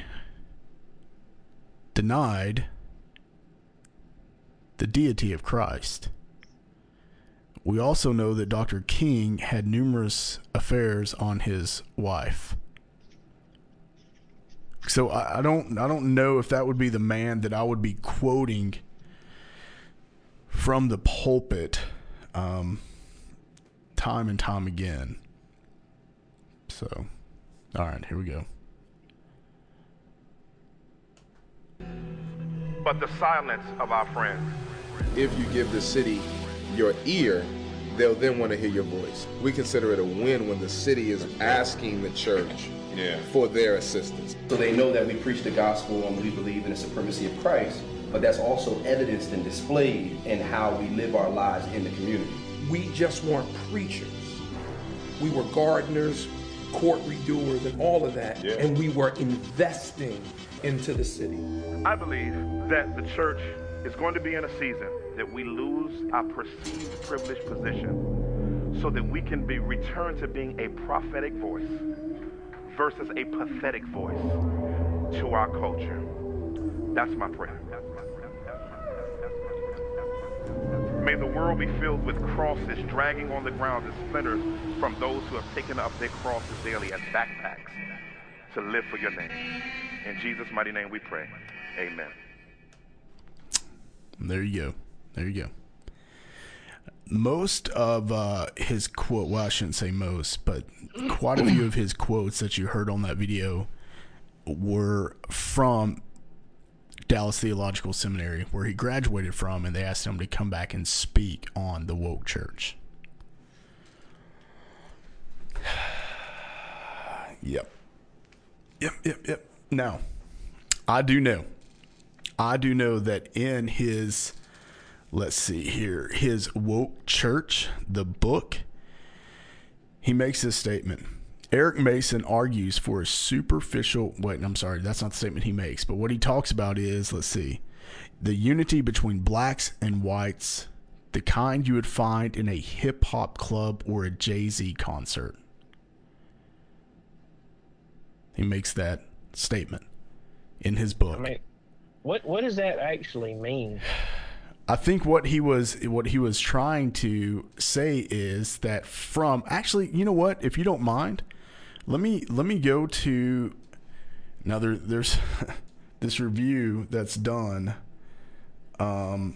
[SPEAKER 1] denied the deity of Christ. We also know that Doctor King had numerous affairs on his wife. So I, I don't I don't know if that would be the man that I would be quoting from the pulpit um, time and time again. So, all right, here we go.
[SPEAKER 10] But the silence of our friends.
[SPEAKER 11] If you give the city your ear, they'll then want to hear your voice. We consider it a win when the city is asking the church yeah. for their assistance.
[SPEAKER 12] So they know that we preach the gospel and we believe in the supremacy of Christ, but that's also evidenced and displayed in how we live our lives in the community.
[SPEAKER 13] We just weren't preachers. We were gardeners, court redoers and all of that,
[SPEAKER 10] Yeah.
[SPEAKER 13] and we were investing into the city.
[SPEAKER 10] I believe that the church is going to be in a season that we lose our perceived privileged position so that we can be returned to being a prophetic voice versus a pathetic voice to our culture. That's my prayer. May the world be filled with crosses dragging on the ground as splinters from those who have taken up their crosses daily as backpacks to live for your name. In Jesus' mighty name we pray. Amen.
[SPEAKER 1] There you go. There you go. Most of uh, his quote, well, I shouldn't say most, but quite a few of his quotes that you heard on that video were from Dallas Theological Seminary, where he graduated from, and they asked him to come back and speak on the woke church. Yep. Yep, yep, yep. Now, I do know. I do know that in his, let's see here, his Woke Church, the book, he makes this statement. Eric Mason argues for a superficial, wait, I'm sorry, that's not the statement he makes, but what he talks about is, let's see, the unity between blacks and whites, the kind you would find in a hip-hop club or a Jay-Z concert. He makes that statement in his book.
[SPEAKER 2] I mean, what what does that actually mean?
[SPEAKER 1] I think what he was what he was trying to say is that from actually, you know what? If you don't mind, let me let me go to now. There, there's this review that's done. Um,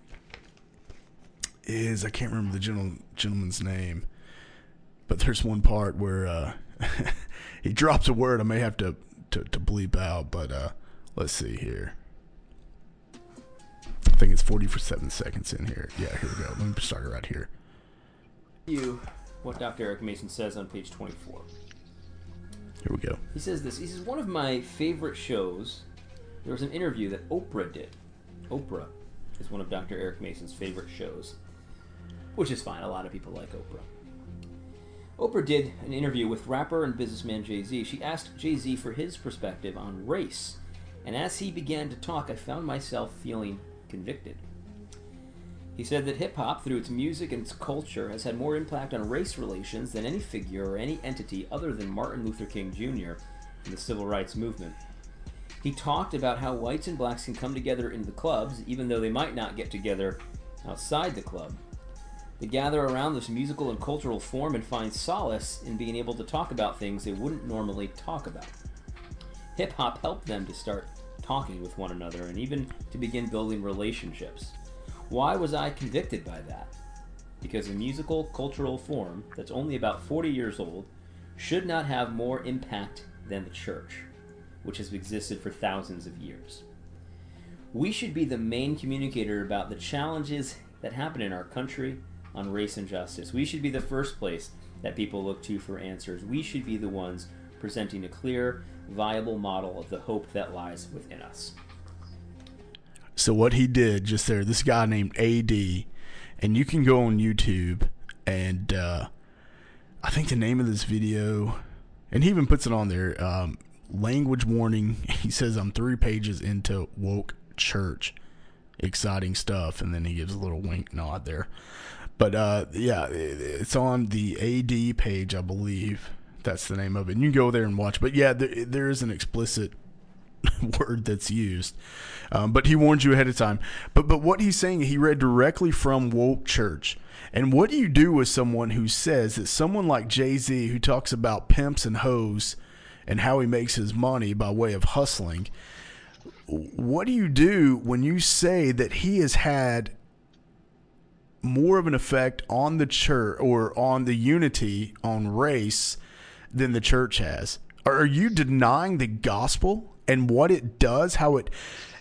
[SPEAKER 1] is I can't remember the gentle, gentleman's name, but there's one part where uh, he drops a word I may have to to, to bleep out, but uh, let's see here. I think it's forty-seven seconds in here. Yeah, here we go. Let me start it right here.
[SPEAKER 14] You, what Doctor Eric Mason says on page twenty-four.
[SPEAKER 1] Here we go.
[SPEAKER 14] He says this. He says, one of my favorite shows, there was an interview that Oprah did. Oprah is one of Doctor Eric Mason's favorite shows, which is fine. A lot of people like Oprah. Oprah did an interview with rapper and businessman Jay-Z. She asked Jay-Z for his perspective on race. And as he began to talk, I found myself feeling convicted. He said that hip-hop, through its music and its culture, has had more impact on race relations than any figure or any entity other than Martin Luther King Junior in the civil rights movement. He talked about how whites and blacks can come together in the clubs, even though they might not get together outside the club. They gather around this musical and cultural form and find solace in being able to talk about things they wouldn't normally talk about. Hip-hop helped them to start talking with one another and even to begin building relationships. Why was I convicted by that? Because a musical, cultural form that's only about forty years old should not have more impact than the church, which has existed for thousands of years. We should be the main communicator about the challenges that happen in our country on race and justice. We should be the first place that people look to for answers. We should be the ones presenting a clear, viable model of the hope that lies within us.
[SPEAKER 1] So what he did just there, this guy named A D, and you can go on YouTube, and uh, I think the name of this video, and he even puts it on there, um, language warning. He says, I'm three pages into woke church. Exciting stuff. And then he gives a little wink nod there. But uh, yeah, it's on the A D page, I believe. That's the name of it. And you can go there and watch. But yeah, there, there is an explicit word that's used. Um, but he warns you ahead of time. But but what he's saying, he read directly from Woke Church. And what do you do with someone who says that someone like Jay-Z, who talks about pimps and hoes and how he makes his money by way of hustling, what do you do when you say that he has had more of an effect on the church or on the unity on race than the church has? Are you denying the gospel and what it does, how it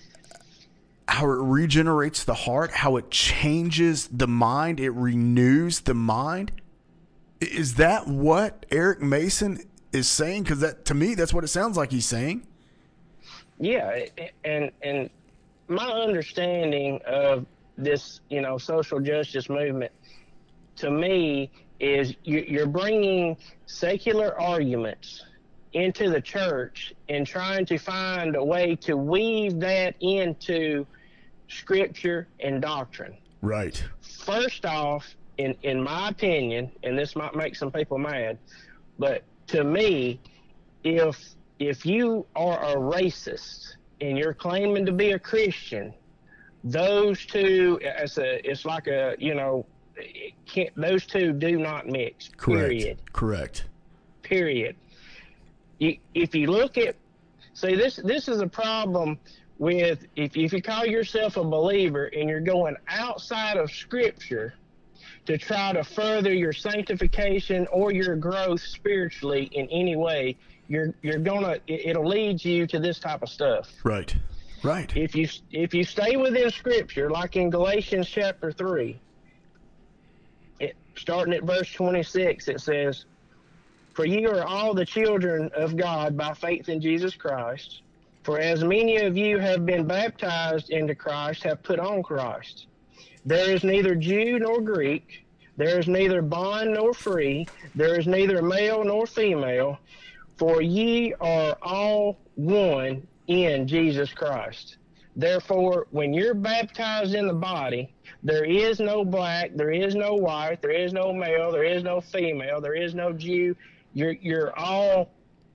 [SPEAKER 1] how it regenerates the heart, how it changes the mind, it renews the mind? Is that what Eric Mason is saying? Because that, to me, that's what it sounds like he's saying.
[SPEAKER 2] Yeah, and and my understanding of this, you know, social justice movement, to me, is you, you're bringing secular arguments into the church and trying to find a way to weave that into scripture and doctrine.
[SPEAKER 1] Right.
[SPEAKER 2] First off, in, in my opinion, and this might make some people mad, but to me, if if you are a racist and you're claiming to be a Christian, those two, it's a, it's like a, you know, it can't, those two do not mix. Period.
[SPEAKER 1] Correct.
[SPEAKER 2] Period. You, if you look at, see, this this is a problem with, if, if you call yourself a believer and you're going outside of Scripture to try to further your sanctification or your growth spiritually in any way, you're you're gonna, it, it'll lead you to this type of stuff.
[SPEAKER 1] Right. Right.
[SPEAKER 2] If you if you stay within Scripture, like in Galatians chapter three, it, starting at verse twenty-six, it says, "For ye are all the children of God by faith in Jesus Christ. For as many of you have been baptized into Christ, have put on Christ. There is neither Jew nor Greek. There is neither bond nor free. There is neither male nor female. For ye are all one in Jesus Christ. Therefore, when you're baptized in the body, there is no black, there is no white, there is no male, there is no female, there is no Jew. You're you're all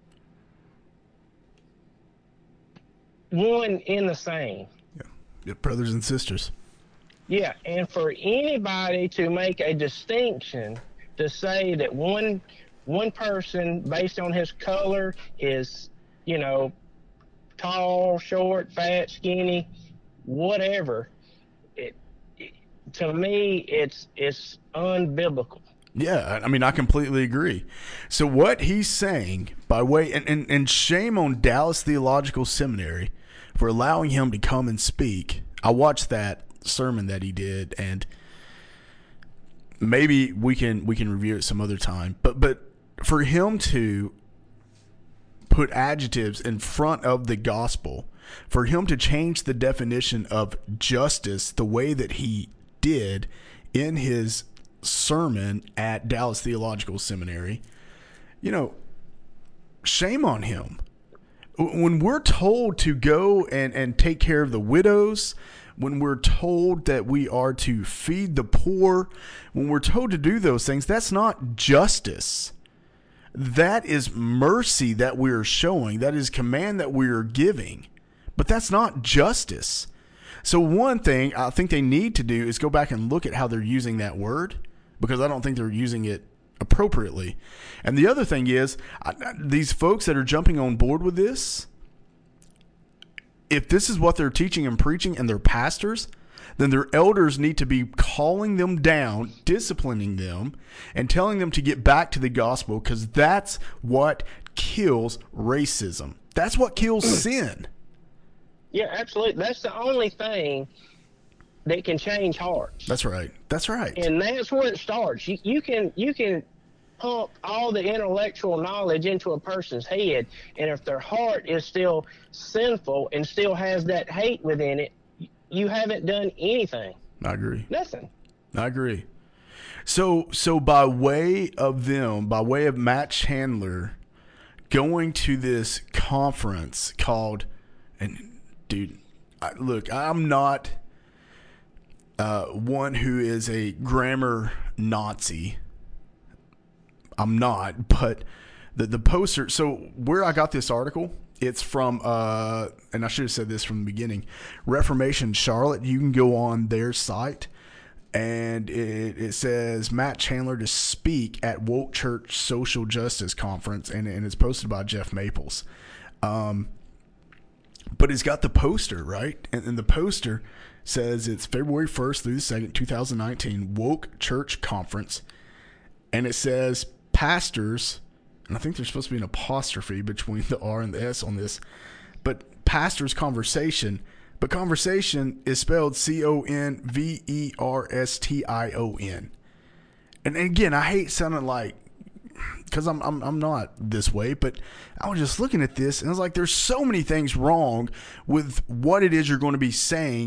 [SPEAKER 2] one in the same."
[SPEAKER 1] Yeah. Yeah, brothers and sisters.
[SPEAKER 2] Yeah, and for anybody to make a distinction to say that one one person based on his color is, you know, tall, short, fat, skinny, whatever, it, it, to me, it's it's unbiblical.
[SPEAKER 1] Yeah, I mean, I completely agree. So what he's saying, by way, and, and, and shame on Dallas Theological Seminary for allowing him to come and speak. I watched that sermon that he did, and maybe we can we can review it some other time. But but for him to put adjectives in front of the gospel, for him to change the definition of justice the way that he did in his sermon at Dallas Theological Seminary, you know, shame on him. When we're told to go and, and take care of the widows, when we're told that we are to feed the poor, when we're told to do those things, that's not justice. That is mercy that we are showing. That is command that we are giving. But that's not justice. So one thing I think they need to do is go back and look at how they're using that word, because I don't think they're using it appropriately. And the other thing is, I, these folks that are jumping on board with this, if this is what they're teaching and preaching and they're pastors, then their elders need to be calling them down, disciplining them, and telling them to get back to the gospel, because that's what kills racism. That's what kills sin.
[SPEAKER 2] Yeah, absolutely. That's the only thing that can change hearts.
[SPEAKER 1] That's right. That's right.
[SPEAKER 2] And that's where it starts. You, you can you can pump all the intellectual knowledge into a person's head, and if their heart is still sinful and still has that hate within it, you haven't done anything.
[SPEAKER 1] I agree.
[SPEAKER 2] Nothing.
[SPEAKER 1] I agree. So so by way of them, by way of Matt Chandler going to this conference called, and dude, I, look, I'm not uh, one who is a grammar Nazi. I'm not, but the the poster. So where I got this article, it's from, uh, and I should have said this from the beginning, Reformation Charlotte. You can go on their site, and it, it says Matt Chandler to speak at Woke Church Social Justice Conference, and, and it's posted by Jeff Maples. Um, but it's got the poster, right? And, and the poster says it's February first through the second, twenty nineteen, Woke Church Conference, and it says pastors, and I think there's supposed to be an apostrophe between the R and the S on this, but pastors conversation, but conversation is spelled C O N V E R S T I O N. And again, I hate sounding like, because I'm, I'm I'm not this way, but I was just looking at this and I was like, there's so many things wrong with what it is you're going to be saying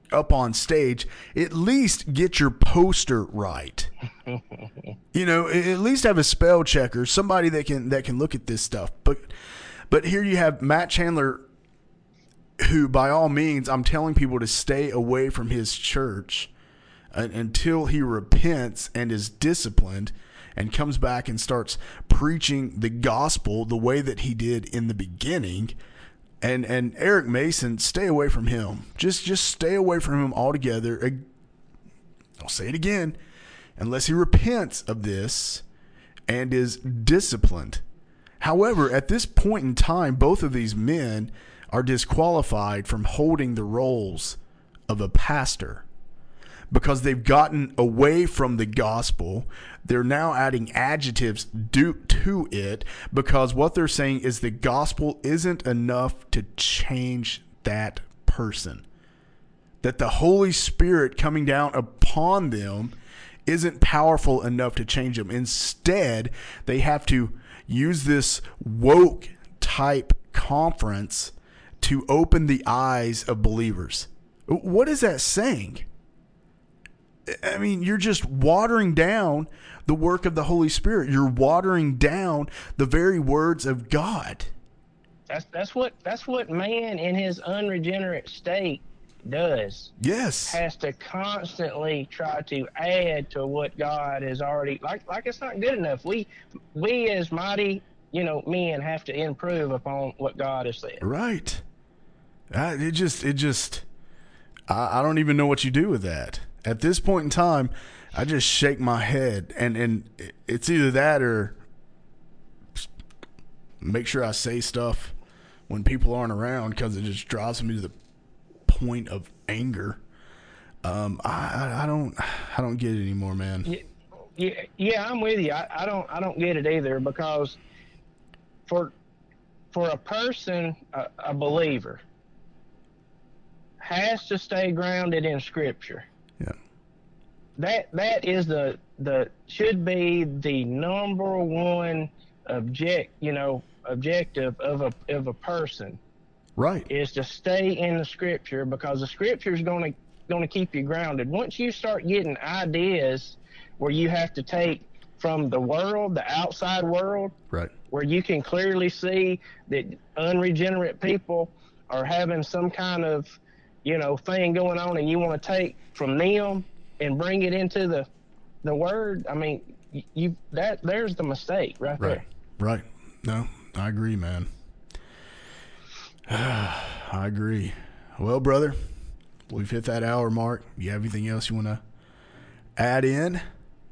[SPEAKER 1] up on stage, at least get your poster right. You know, at least have a spell checker, somebody that can that can look at this stuff. But but here you have Matt Chandler, who by all means, I'm telling people to stay away from his church until he repents and is disciplined and comes back and starts preaching the gospel the way that he did in the beginning. And and Eric Mason, stay away from him. Just just stay away from him altogether. I'll say it again. Unless he repents of this and is disciplined. However, at this point in time, both of these men are disqualified from holding the roles of a pastor because they've gotten away from the gospel. They're now adding adjectives due to it because what they're saying is the gospel isn't enough to change that person. That the Holy Spirit coming down upon them isn't powerful enough to change them. Instead, they have to use this woke type conference to open the eyes of believers. What is that saying? I mean, you're just watering down the work of the Holy Spirit. You're watering down the very words of God.
[SPEAKER 2] That's that's what that's what man in his unregenerate state does.
[SPEAKER 1] Yes.
[SPEAKER 2] Has to constantly try to add to what God has already, like like it's not good enough. We we as mighty, you know, men have to improve upon what God has said.
[SPEAKER 1] Right. I, it just it just I, I don't even know what you do with that. At this point in time, I just shake my head, and, and it's either that or make sure I say stuff when people aren't around because it just drives me to the point of anger. Um, I, I, I don't I don't get it anymore, man.
[SPEAKER 2] Yeah, yeah, yeah I'm with you. I, I don't I don't get it either because for for a person, a, a believer, has to stay grounded in Scripture.
[SPEAKER 1] Yeah.
[SPEAKER 2] That that is the the should be the number one object you know objective of a of a person.
[SPEAKER 1] Right.
[SPEAKER 2] Is to stay in the Scripture because the Scripture is going to going to keep you grounded. Once you start getting ideas where you have to take from the world, the outside world,
[SPEAKER 1] right,
[SPEAKER 2] where you can clearly see that unregenerate people are having some kind of you know thing going on, and you want to take from them and bring it into the the word. I mean, you that there's the mistake right,
[SPEAKER 1] right
[SPEAKER 2] there.
[SPEAKER 1] Right. No, I agree, man. I agree. Well, brother, we've hit that hour mark. You have anything else you want to add in?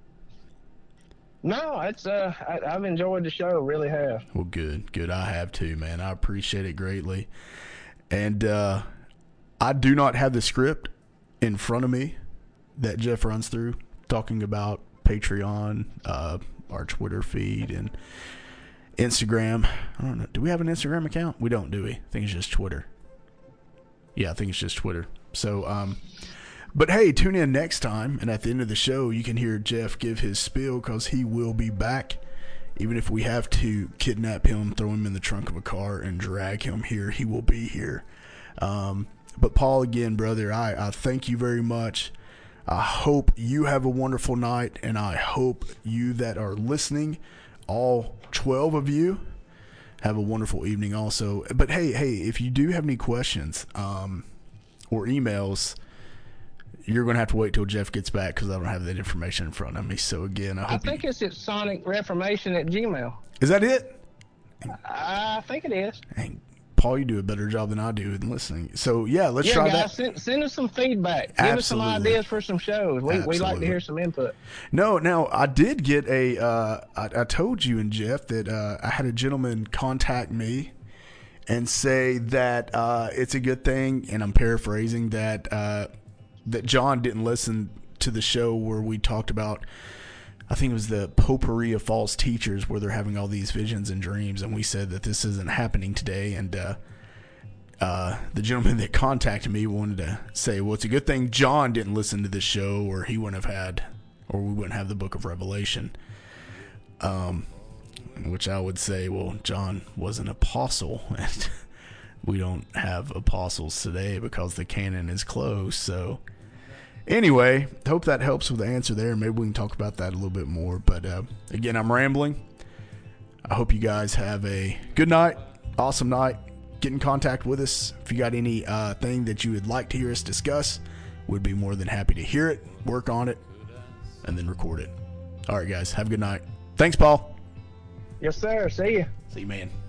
[SPEAKER 2] No, it's uh, I, I've enjoyed the show. Really have.
[SPEAKER 1] Well, good, good. I have too, man. I appreciate it greatly. And uh, I do not have the script in front of me that Jeff runs through, talking about Patreon, uh, our Twitter feed, and Instagram. I don't know. Do we have an Instagram account? We don't, do we? I think it's just Twitter. Yeah, I think it's just Twitter. So, um, but hey, tune in next time, and at the end of the show, you can hear Jeff give his spiel because he will be back. Even if we have to kidnap him, throw him in the trunk of a car, and drag him here, he will be here. Um, but Paul, again, brother, I, I thank you very much. I hope you have a wonderful night, and I hope you that are listening, all twelve of you, have a wonderful evening also. But hey, hey, if you do have any questions um, or emails, you're going to have to wait till Jeff gets back because I don't have that information in front of me. So again, I hope
[SPEAKER 2] I think
[SPEAKER 1] you...
[SPEAKER 2] it's at Sonic Reformation at Gmail.
[SPEAKER 1] Is that it?
[SPEAKER 2] I think it is.
[SPEAKER 1] Dang, Paul, you do a better job than I do in listening. So yeah, let's
[SPEAKER 2] yeah,
[SPEAKER 1] try
[SPEAKER 2] guys,
[SPEAKER 1] that.
[SPEAKER 2] Send, send us some feedback. Give
[SPEAKER 1] Absolutely.
[SPEAKER 2] us some ideas for some shows. We we like to hear some input.
[SPEAKER 1] No, now I did get a. Uh, I, I told you and Jeff that uh, I had a gentleman contact me and say that uh, it's a good thing, and I'm paraphrasing that uh, that John didn't listen to the show where we talked about. I think it was the potpourri of false teachers where they're having all these visions and dreams, and we said that this isn't happening today. And uh, uh, the gentleman that contacted me wanted to say, well, it's a good thing John didn't listen to this show, or he wouldn't have had, or we wouldn't have the book of Revelation. Um, which I would say, well, John was an apostle, and we don't have apostles today because the canon is closed. So anyway, hope that helps with the answer there. Maybe we can talk about that a little bit more. But uh, again, I'm rambling. I hope you guys have a good night, awesome night. Get in contact with us. If you got any uh, thing that you would like to hear us discuss, we'd be more than happy to hear it, work on it, and then record it. All right, guys. Have a good night. Thanks, Paul.
[SPEAKER 2] Yes, sir. See you.
[SPEAKER 1] See you, man.